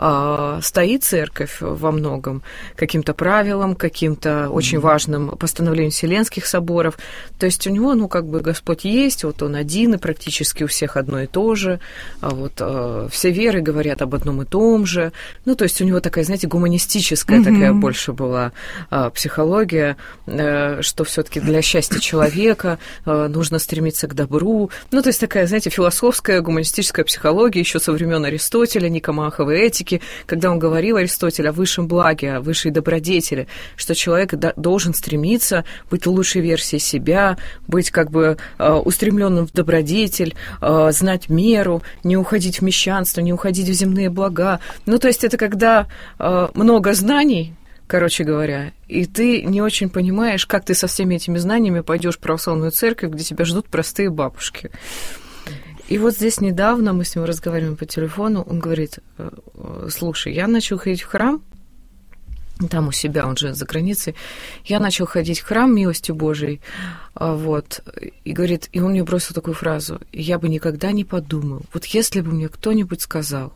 S2: стоит церковь во многом, каким-то правилам, каким-то очень важным постановлениям Вселенских соборов. То есть у него, Господь есть, вот он один, и практически у всех одно и то же, вот все веры говорят об одном и том же. Ну, то есть у него такая, знаете, гуманистическая такая больше была психология, что все-таки для счастья человека нужно стремиться к добру. Ну, то есть такая, знаете, философская, гуманистическая психология еще со времен Аристотеля, Никомаховой этики, когда он говорил, Аристотель, о высшем благе, о высшей добродетели, что человек должен стремиться быть лучшей версией себя, быть как бы устремленным в добродетель, знать меру, не уходить в мещанство, не уходить в земные блага. Ну, то есть это когда много знаний, короче говоря, и ты не очень понимаешь, как ты со всеми этими знаниями пойдешь в православную церковь, где тебя ждут простые бабушки. И вот здесь недавно мы с ним разговариваем по телефону, он говорит: слушай, я начал ходить в храм, там у себя, он же за границей, я начал ходить в храм милостью Божией, вот, и говорит, и он мне бросил такую фразу: я бы никогда не подумал, вот если бы мне кто-нибудь сказал,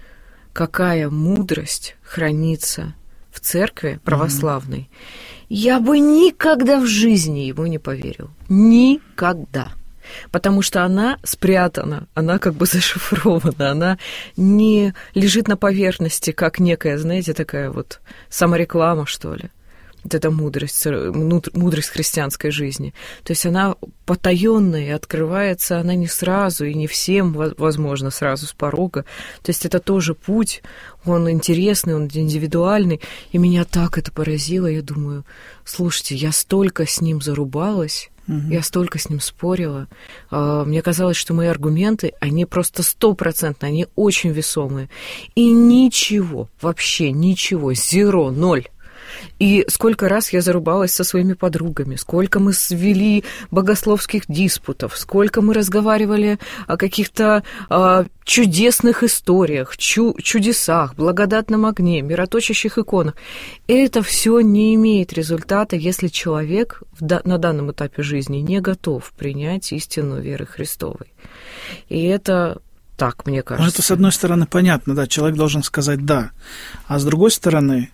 S2: какая мудрость хранится в церкви православной, я бы никогда в жизни ему не поверил. Никогда. Потому что она спрятана, она как бы зашифрована, она не лежит на поверхности, как некая, знаете, такая вот самореклама, что ли. вот эта мудрость христианской жизни. То есть она потаённая, и открывается она не сразу, и не всем, возможно, сразу с порога. То есть это тоже путь, он интересный, он индивидуальный, и меня так это поразило. Я думаю, слушайте, я столько с ним зарубалась, я столько с ним спорила. Мне казалось, что мои аргументы, они просто 100%, они очень весомые. И ничего, вообще ничего, 0. И сколько раз я зарубалась со своими подругами, сколько мы свели богословских диспутов, сколько мы разговаривали о каких-то чудесных историях, чудесах, благодатном огне, мироточащих иконах. Это все не имеет результата, если человек на данном этапе жизни не готов принять истину веры Христовой. И это так, мне кажется.
S3: Ну, это, с одной стороны, понятно, да, человек должен сказать «да», а с другой стороны,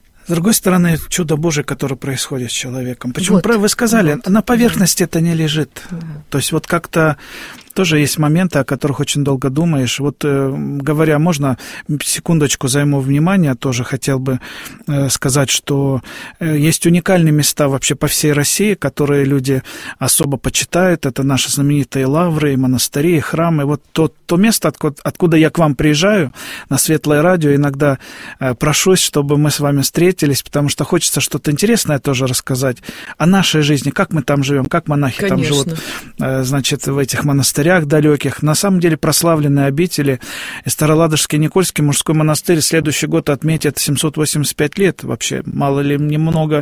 S3: чудо Божие, которое происходит с человеком. Почему? Вы сказали, на поверхности это не лежит. То есть вот как-то тоже есть моменты, о которых очень долго думаешь. Вот говоря, можно секундочку займу внимание, тоже хотел бы сказать, что есть уникальные места вообще по всей России, которые люди особо почитают. Это наши знаменитые лавры, монастыри, храмы. Вот то место, откуда я к вам приезжаю, на Светлое радио, иногда прошусь, чтобы мы с вами встретились, потому что хочется что-то интересное тоже рассказать о нашей жизни, как мы там живем, как монахи там живут, значит, в этих монастырях далеких. На самом деле прославленные обители. Староладожский Никольский мужской монастырь следующий год отметит 785 лет. Вообще, мало ли, немного,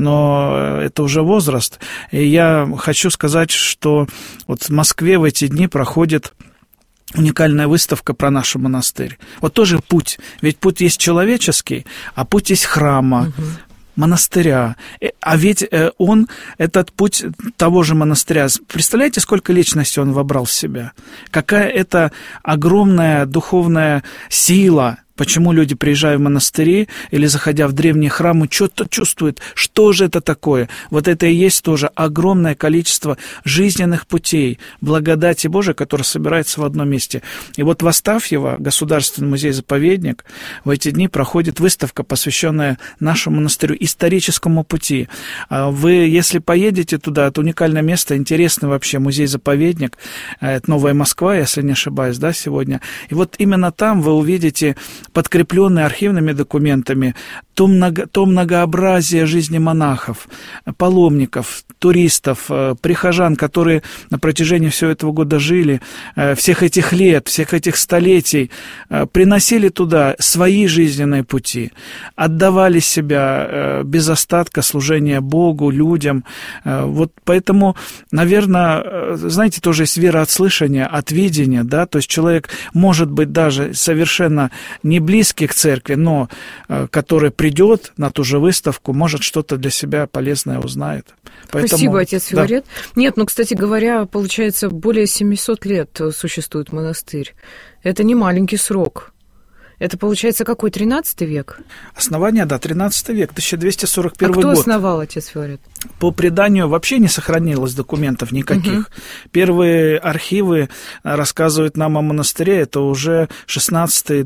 S3: но это уже возраст. И я хочу сказать, что вот в Москве в эти дни проходит уникальная выставка про наш монастырь. Вот тоже путь. Ведь путь есть человеческий, а путь есть храма, монастыря. А ведь он, этот путь того же монастыря, представляете, сколько личностей он вобрал в себя? Какая это огромная духовная сила. Почему люди, приезжая в монастыри или заходя в древние храмы, что-то чувствуют, что же это такое? Вот это и есть тоже огромное количество жизненных путей, благодати Божией, которая собирается в одном месте. И вот в Астафьево, Государственный музей-заповедник, в эти дни проходит выставка, посвященная нашему монастырю, историческому пути. Вы, если поедете туда, это уникальное место, интересный вообще музей-заповедник, это Новая Москва, если не ошибаюсь, да, сегодня. И вот именно там вы увидите, подкрепленные архивными документами, то многообразие жизни монахов, паломников, туристов, прихожан, которые на протяжении всего этого года жили, всех этих лет, всех этих столетий, приносили туда свои жизненные пути, отдавали себя без остатка служения Богу, людям. Вот поэтому, наверное, знаете, тоже есть вера от слышания, от видения, да, то есть человек может быть даже совершенно не близкий к церкви, но который придет на ту же выставку, может, что-то для себя полезное узнает. Поэтому,
S2: спасибо, отец Филарет. Да. Нет, кстати говоря, получается, более 700 лет существует монастырь. Это не маленький срок. Это, получается, какой, 13 век?
S3: Основание, да, 13 век, 1241 год.
S2: А кто основал, отец Филарет?
S3: По преданию вообще не сохранилось документов никаких. Первые архивы рассказывают нам о монастыре, это уже 16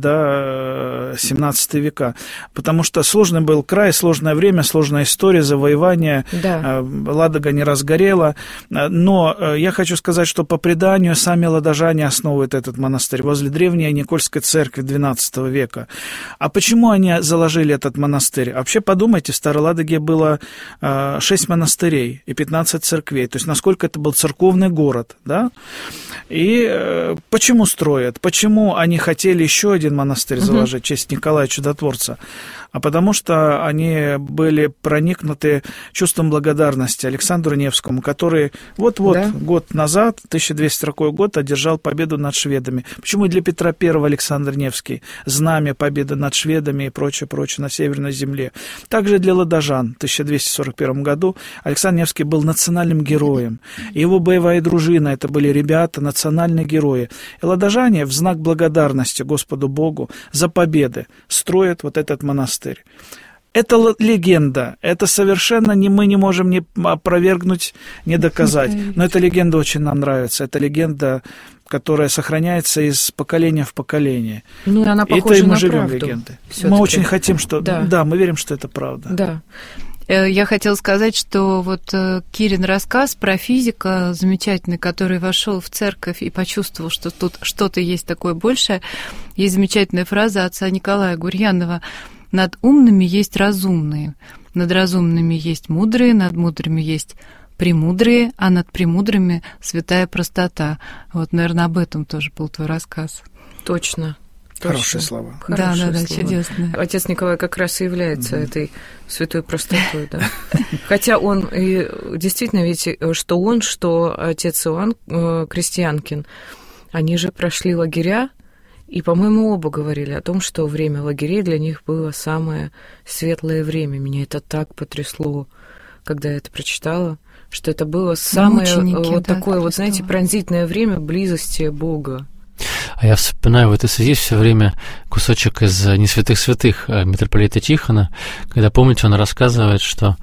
S3: да, 17 века. Потому что сложный был край, сложное время, сложная история, завоевания. Да. Ладога не разгорела. Но я хочу сказать, что по преданию сами ладожане основывают этот монастырь возле древней Никольской церкви XII века. А почему они заложили этот монастырь? Вообще подумайте, в Староладоге было 6 монастырей и 15 церквей. То есть насколько это был церковный город. Да? И почему строят? Почему они хотели еще один монастырь заложить в честь Николая Чудотворца? А потому что они были проникнуты чувством благодарности Александру Невскому, который вот-вот год назад, 1240 год, одержал победу над шведами. Почему и для Петра I Александр Невский знамя победы над шведами и прочее на Северной земле. Также для ладожан в 1241 году Александр Невский был национальным героем. Его боевая дружина, это были ребята, национальные герои. И ладожане в знак благодарности Господу Богу за победы строят вот этот монастырь. Это легенда, это совершенно мы не можем ни опровергнуть, ни доказать. Но эта легенда очень нам нравится. Это легенда, которая сохраняется из поколения в поколение.
S2: Ну, и она похожа
S3: это и мы
S2: на
S3: живем
S2: правду.
S3: Легендой. Мы очень хотим, что... Да, мы верим, что это правда.
S2: Да.
S4: Я хотела сказать, что вот Кирин рассказ про физика замечательный, который вошел в церковь и почувствовал, что тут что-то есть такое большее. Есть замечательная фраза отца Николая Гурьянова: «Над умными есть разумные, над разумными есть мудрые, над мудрыми есть премудрые, а над премудрыми святая простота». Вот, наверное, об этом тоже был твой рассказ.
S2: Точно.
S3: Хорошие слова.
S4: Да, чудесно.
S2: Отец Николай как раз и является этой святой простотой, да. Хотя он и действительно, ведь что он, что отец Иоанн Крестьянкин, они же прошли лагеря, и, по-моему, оба говорили о том, что время лагерей для них было самое светлое время. Меня это так потрясло, когда я это прочитала, что это было самое вот такое вот, знаете, пронзительное время близости Бога.
S5: А я вспоминаю в этой связи все время кусочек из «Не святых святых» митрополита Тихона, когда, помните, он рассказывает, что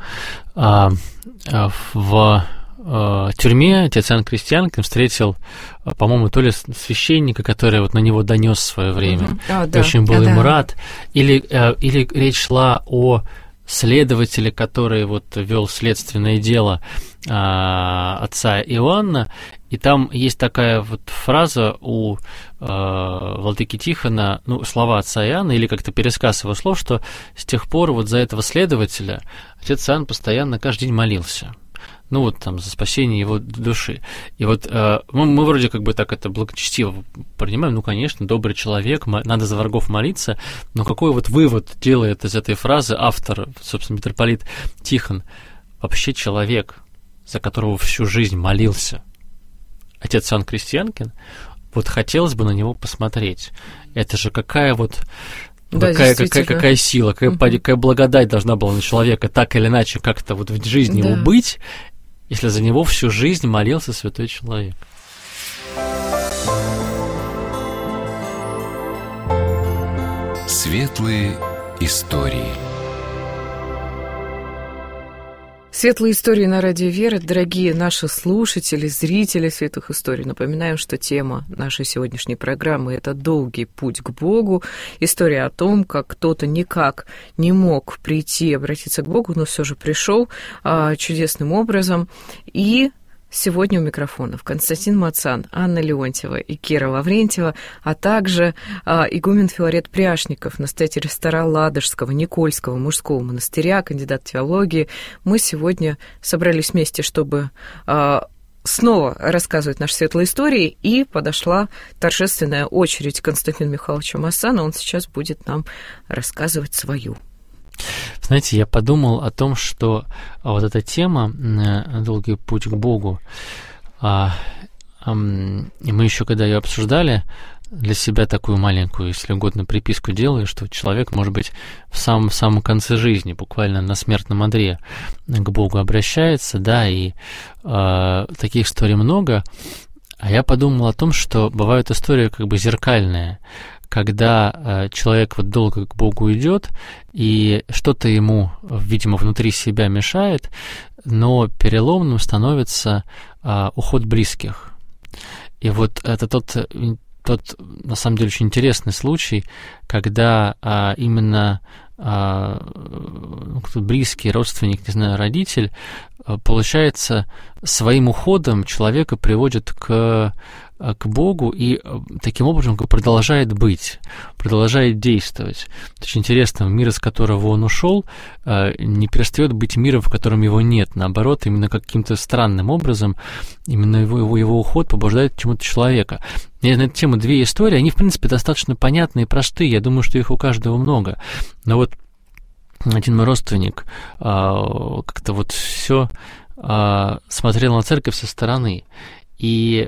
S5: в тюрьме отец Иоанн Крестьянкин встретил, по-моему, то ли священника, который вот на него донес в свое время, очень был ему рад, или речь шла о следователе, который вот вел следственное дело отца Иоанна, и там есть такая вот фраза у владыки Тихона, слова отца Иоанна, или как-то пересказ его слов, что с тех пор вот за этого следователя отец Иоанн постоянно каждый день молился. За спасение его души. И вот мы вроде как бы так это благочестиво принимаем, конечно, добрый человек, надо за врагов молиться, но какой вот вывод делает из этой фразы автор, собственно, митрополит Тихон? Вообще человек, за которого всю жизнь молился отец Иоанн Крестьянкин, вот хотелось бы на него посмотреть. Это же какая вот... Какая сила, какая благодать должна была на человека так или иначе как-то вот в жизни его быть, если за него всю жизнь молился святой человек.
S1: Светлые истории.
S2: Светлые истории на Радио Вера, дорогие наши слушатели, зрители Светлых историй. Напоминаем, что тема нашей сегодняшней программы – это «Долгий путь к Богу». История о том, как кто-то никак не мог прийти, обратиться к Богу, но все же пришел чудесным образом. И сегодня у микрофонов Константин Мацан, Анна Леонтьева и Кира Лаврентьева, а также игумен Филарет Пряшников, настоятель Староладожского, Никольского мужского монастыря, кандидат теологии. Мы сегодня собрались вместе, чтобы снова рассказывать наши светлые истории, и подошла торжественная очередь Константина Михайловича Мацана. Он сейчас будет нам рассказывать свою.
S5: Знаете, я подумал о том, что вот эта тема «Долгий путь к Богу», и мы еще, когда ее обсуждали, для себя такую маленькую, если угодно, приписку делаю, что человек, может быть, в самом конце жизни, буквально на смертном одре, к Богу обращается, да, и таких историй много. А я подумал о том, что бывают истории как бы зеркальные, когда человек вот долго к Богу идет, и что-то ему, видимо, внутри себя мешает, но переломным становится уход близких. И вот это тот, на самом деле, очень интересный случай, когда именно близкий родственник, не знаю, родитель, получается, своим уходом человека приводит к Богу и таким образом продолжает быть, продолжает действовать. Очень интересно, мир, из которого он ушел, не перестает быть миром, в котором его нет. Наоборот, именно каким-то странным образом именно его уход побуждает к чему-то человека. И на эту тему две истории, они, в принципе, достаточно понятные и простые. Я думаю, что их у каждого много. Но вот один мой родственник как-то вот все смотрел на церковь со стороны. И,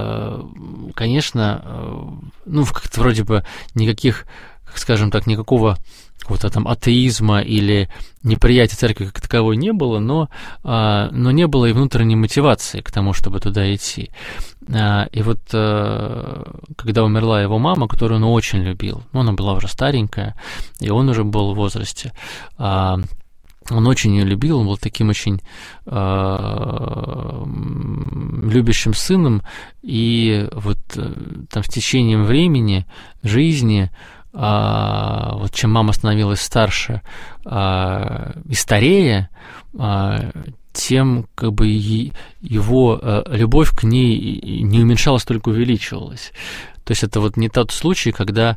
S5: конечно, как-то вроде бы никаких, скажем так, никакого какого-то там атеизма или неприятия церкви как таковой не было, но не было и внутренней мотивации к тому, чтобы туда идти. И вот когда умерла его мама, которую он очень любил, она была уже старенькая, и он уже был в возрасте, он очень ее любил, он был таким очень любящим сыном, и вот там с течением времени, жизни, вот чем мама становилась старше и старее, тем как бы его любовь к ней не уменьшалась, только увеличивалась. То есть это вот не тот случай, когда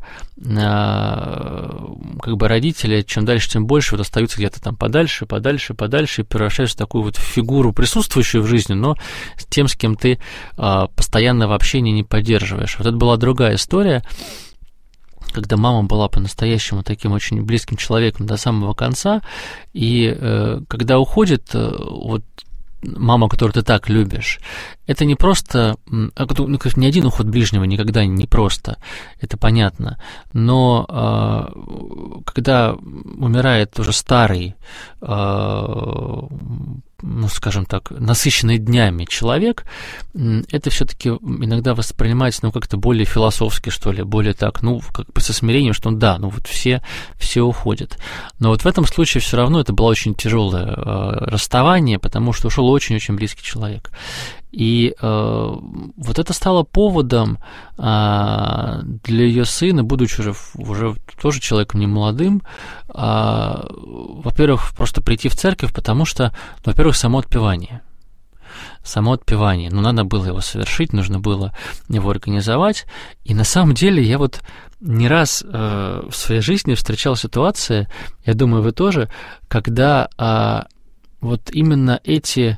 S5: как бы родители чем дальше, тем больше вот остаются где-то там подальше и превращаются в такую вот фигуру, присутствующую в жизни, но с тем, с кем ты постоянно в общении не поддерживаешь. Вот это была другая история, когда мама была по-настоящему таким очень близким человеком до самого конца, и когда уходит вот мама, которую ты так любишь, это не просто, ни один уход ближнего никогда не просто, это понятно, но когда умирает уже старый, скажем так, насыщенный днями человек, это все-таки иногда воспринимается, как-то более философски, что ли, более так, как бы со смирением, что да, вот все уходят. Но вот в этом случае все равно это было очень тяжелое расставание, потому что ушел очень-очень близкий человек. И вот это стало поводом для ее сына, будучи уже тоже человеком немолодым, во-первых, просто прийти в церковь, потому что, во-первых, само отпевание. Надо было его совершить, нужно было его организовать. И на самом деле я вот не раз в своей жизни встречал ситуации, я думаю, вы тоже, когда вот именно эти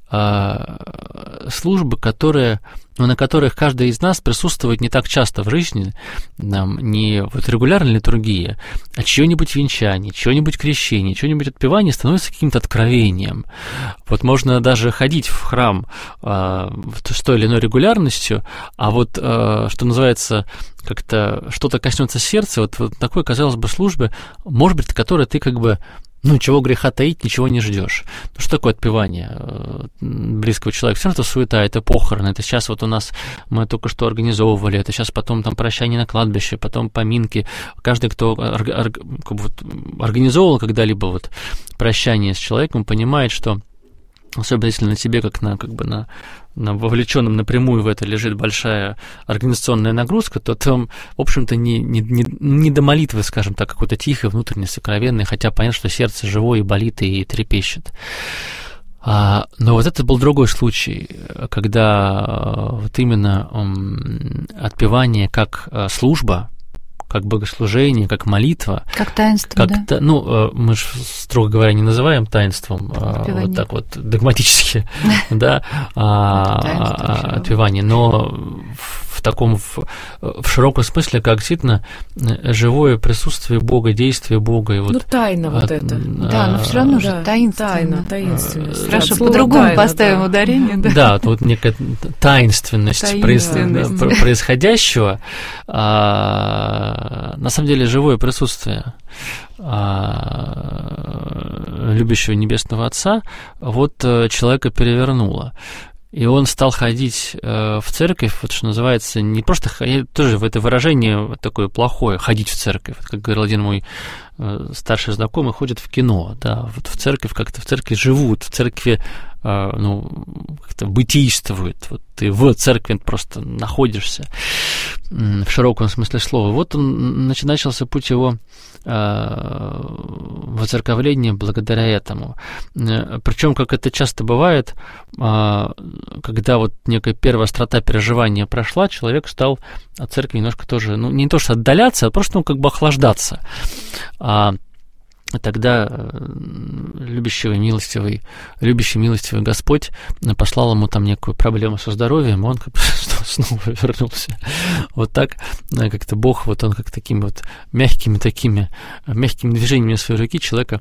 S5: службы, на которых каждый из нас присутствует не так часто в жизни, не вот регулярной литургии, а чье-нибудь венчание, чье-нибудь крещение, чье-нибудь отпевание становится каким-то откровением. Вот можно даже ходить в храм с той или иной регулярностью, а вот, что называется, как-то что-то коснется сердца, вот такой, казалось бы, службы, может быть, которой ты как бы чего греха таить, ничего не ждешь. Что такое отпевание близкого человека? Все равно это суета, это похороны, это сейчас вот у нас, мы только что организовывали, это сейчас потом там прощание на кладбище, потом поминки. Каждый, кто организовывал когда-либо вот прощание с человеком, понимает, что особенно если на тебе, как на вовлеченном напрямую в это лежит большая организационная нагрузка, то там, в общем-то, не до молитвы, скажем так, какой-то тихой, внутренней, сокровенной, хотя понятно, что сердце живое и болит, и трепещет. Но вот это был другой случай, когда вот именно отпевание как служба, как богослужение, как молитва.
S4: Как таинство, да?
S5: Мы же, строго говоря, не называем таинством, вот так вот догматически, да, отпевание, но в таком, в широком смысле, как действительно живое присутствие Бога, действие Бога. И вот,
S2: тайна вот это.
S4: Да, но все равно же таинственно.
S2: Таинственность.
S4: Хорошо, по-другому поставим ударение.
S5: Да, вот некая таинственность происходящего. На самом деле живое присутствие любящего Небесного Отца вот человека перевернуло. И он стал ходить в церковь, вот что называется, не просто ходить, тоже в это выражение такое плохое, ходить в церковь. Как говорил один мой старший знакомый, ходит в кино, да, вот в церковь как-то, в церкви живут, в церкви как-то бытийствуют, вот ты в церкви просто находишься в широком смысле слова. Вот начался путь его воцерковления благодаря этому. Причем, как это часто бывает, когда вот некая первая острота переживания прошла, человек стал от церкви немножко тоже, не то что отдаляться, а просто как бы охлаждаться. Тогда любящий милостивый Господь послал ему там некую проблему со здоровьем, он как бы снова вернулся. Вот так как-то Бог, вот он как такими вот мягкими движениями своей руки человека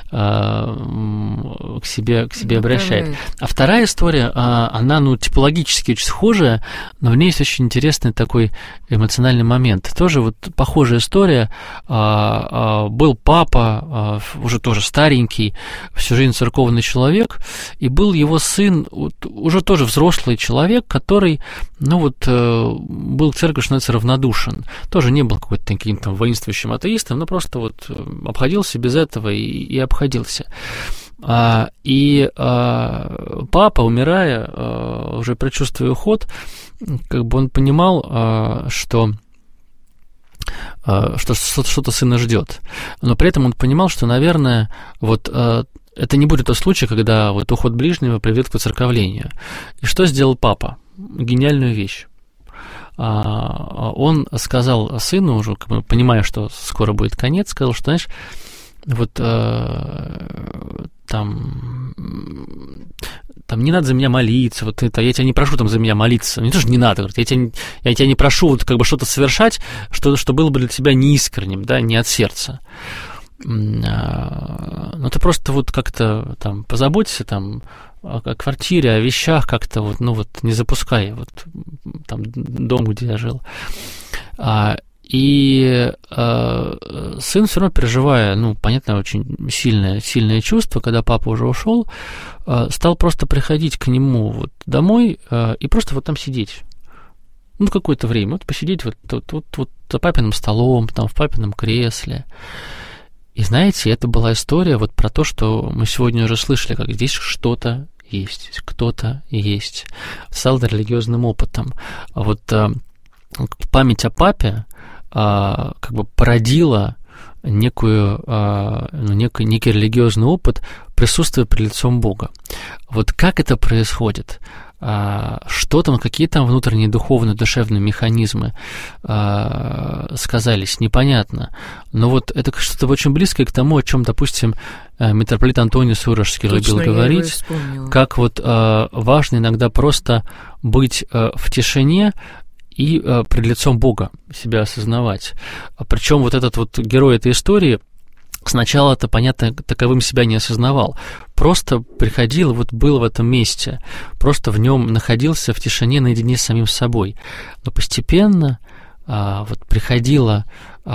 S5: к себе обращает. А вторая история, она, типологически очень схожая, но в ней есть очень интересный такой эмоциональный момент. Тоже вот похожая история. Был папа, уже тоже старенький, всю жизнь церковный человек, и был его сын, уже тоже взрослый человек, который, был к церкви, что называется, равнодушен. Тоже не был какой-то таким там воинствующим атеистом, но просто вот обходился без этого и обходился. И папа, умирая, уже предчувствуя уход, как бы он понимал, что что что-то сына ждет. Но при этом он понимал, что, наверное, вот это не будет тот случай, когда вот уход ближнего приведет к воцерковлению. И что сделал папа? Гениальную вещь. Он сказал сыну, уже понимая, что скоро будет конец, сказал, что, знаешь, вот там не надо за меня молиться, вот это, я тебя не прошу там за меня молиться, не то, что не надо, говорит, я тебя не прошу вот как бы что-то совершать, что было бы для тебя неискренним, да, не от сердца. Но ты просто вот как-то там позаботься там о квартире, о вещах как-то вот, ну вот не запускай вот там дом, где я жил. И сын все равно, переживая, ну, понятно, очень сильное чувство, когда папа уже ушел, стал просто приходить к нему вот домой и просто вот там сидеть. Ну, какое-то время, вот посидеть вот за папиным столом, там, в папином кресле. И знаете, это была история вот про то, что мы сегодня уже слышали, как здесь что-то есть, кто-то есть. Стал религиозным опытом. Вот память о папе как бы породила некий религиозный опыт присутствия пред лицом Бога. Вот как это происходит? Что там, какие там внутренние духовные, душевные механизмы сказались, непонятно. Но вот это что-то очень близкое к тому, о чем, допустим, митрополит Антоний Сурожский любил говорить, как вот важно иногда просто быть в тишине и пред лицом Бога себя осознавать. Причем вот этот вот герой этой истории сначала-то, понятно, таковым себя не осознавал. Просто приходил, вот был в этом месте, просто в нем находился в тишине наедине с самим собой. Но постепенно вот приходило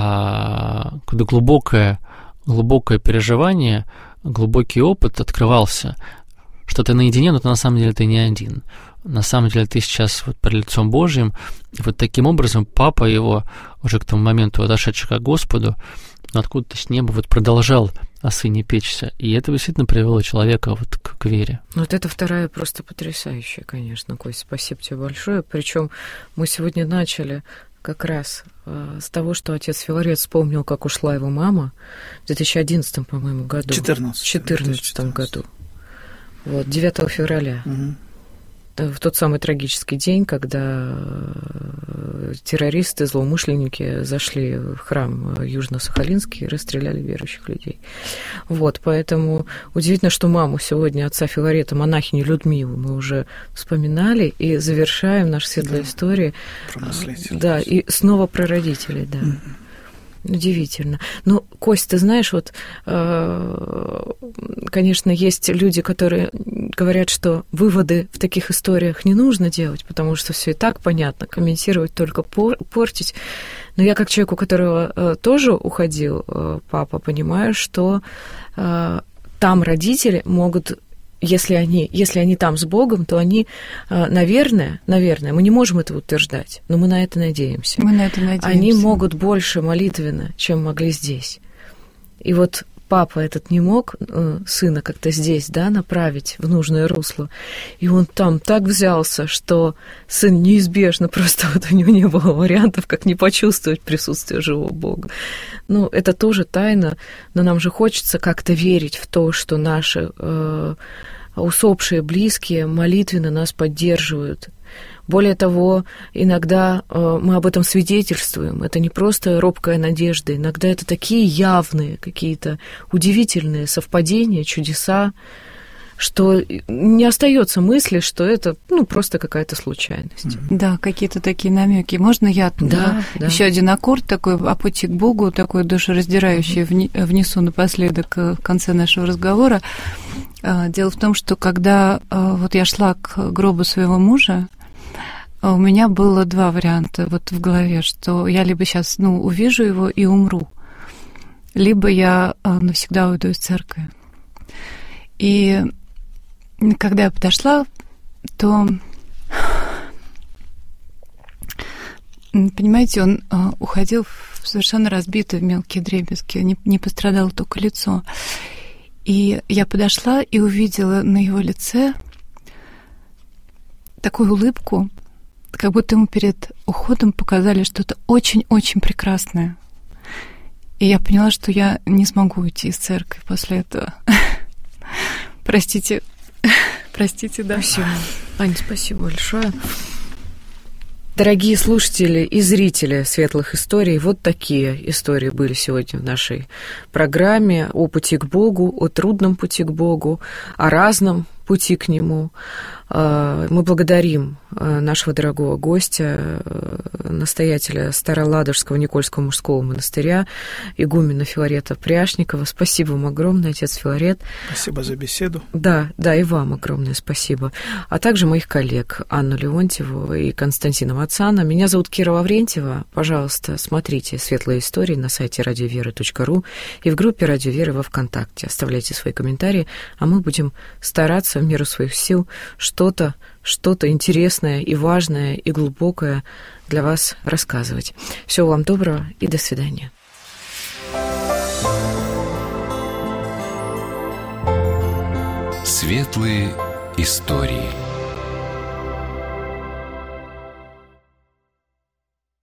S5: глубокое переживание, глубокий опыт открывался, что ты наедине, но ты на самом деле ты не один. На самом деле ты сейчас вот перед лицом Божьим. И вот таким образом папа его, уже к тому моменту отошедший к Господу, откуда-то с неба вот продолжал о сыне печься. И это действительно привело человека вот к вере.
S2: Вот это вторая просто потрясающая, конечно, Кость. Спасибо тебе большое. Причем мы сегодня начали как раз с того, что отец Филарет вспомнил, как ушла его мама в 2011, по-моему, году. 2014 году. Вот, 9 февраля. Угу. В тот самый трагический день, когда террористы, злоумышленники зашли в храм Южно-Сахалинский и расстреляли верующих людей. Вот, поэтому удивительно, что маму сегодня, отца Филарета, монахиню Людмилу, мы уже вспоминали и завершаем наши светлые истории.
S3: Про наследие.
S2: Да, и снова про родителей, да. Удивительно. Ну, Кость, ты знаешь, вот, конечно, есть люди, которые говорят, что выводы в таких историях не нужно делать, потому что все и так понятно, комментировать только портить. Но я, как человек, у которого тоже уходил папа, понимаю, что там родители могут... Если они там с Богом, то они, наверное, мы не можем это утверждать, но мы на это надеемся. Они могут больше молитвенно, чем могли здесь. И вот папа этот не мог сына как-то здесь, да, направить в нужное русло. И он там так взялся, что сын неизбежно, просто вот у него не было вариантов, как не почувствовать присутствие живого Бога. Ну, это тоже тайна, но нам же хочется как-то верить в то, что наши усопшие близкие молитвенно нас поддерживают. Более того, иногда мы об этом свидетельствуем. Это не просто робкая надежда, иногда это такие явные, какие-то удивительные совпадения, чудеса, что не остается мысли, что это просто какая-то случайность.
S4: Да, какие-то такие намеки. Можно я еще один аккорд такой о пути к Богу, такой душераздирающий внесу напоследок в конце нашего разговора. Дело в том, что когда вот я шла к гробу своего мужа, у меня было два варианта вот в голове, что я либо сейчас увижу его и умру, либо я навсегда уйду из церкви. И когда я подошла, то, понимаете, он уходил совершенно разбитый в мелкие дребезги, не пострадало только лицо. И я подошла и увидела на его лице такую улыбку, как будто ему перед уходом показали что-то очень-очень прекрасное. И я поняла, что я не смогу уйти из церкви после этого. Простите, да.
S2: Спасибо. Аня, спасибо большое. Дорогие слушатели и зрители светлых историй, вот такие истории были сегодня в нашей программе о пути к Богу, о трудном пути к Богу, о разном пути к Нему. Мы благодарим нашего дорогого гостя, настоятеля Староладожского Никольского мужского монастыря, игумена Филарета Пряшникова. Спасибо вам огромное, отец Филарет.
S3: Спасибо за беседу.
S2: Да, и вам огромное спасибо. А также моих коллег Анну Леонтьеву и Константина Мацана. Меня зовут Кира Лаврентьева. Пожалуйста, смотрите «Светлые истории» на сайте radioVера.ru и в группе «Радио Вера» во ВКонтакте. Оставляйте свои комментарии, а мы будем стараться в меру своих сил что-то интересное и важное и глубокое для вас рассказывать. Всего вам доброго и до свидания.
S1: Светлые истории.